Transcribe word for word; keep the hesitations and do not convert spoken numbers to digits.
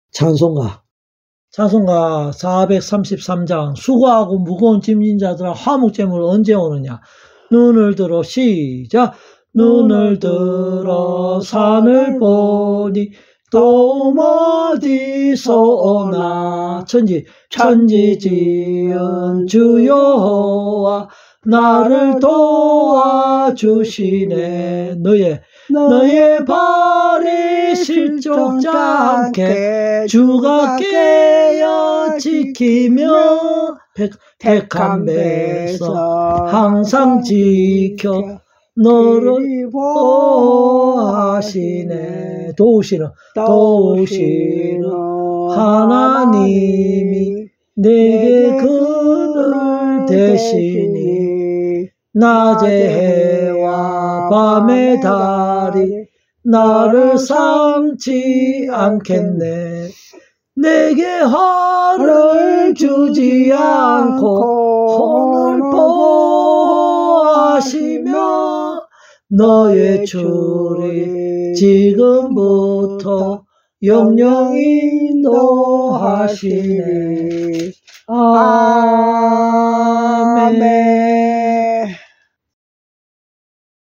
찬송가. 찬송가 사백삼십삼 장. 수고하고 무거운 짐진 자들아 화목제물 언제 오느냐. 눈을 들어 시작. 눈을 들어 산을 보니 또 어디서 오나. 천지 천지 지은 주 여호와 나를 도와주시네. 너의 너의 발이 실족지 않게 주가 깨어 지키며 택한 백성 항상 지켜 너를 보호하시네. 도우시는 도우시는 하나님이 내게 그늘 되시니. 낮의 해와 밤의 달이 나를 상치 않겠네. 내게 화를 주지 않고 혼을 보호하시며 너의 줄이 지금부터 영영 인도하시네. 아멘.